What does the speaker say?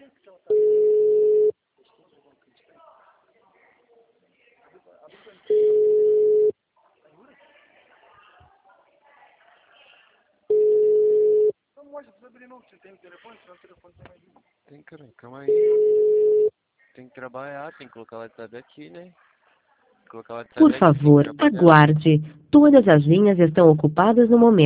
Tem, cara, calma aí. Tem que trabalhar, tem que colocar o WhatsApp aqui, né? Colocar o WhatsApp Por aqui, tem que favor, trabalhar. aguarde. Todas as linhas estão ocupadas no momento.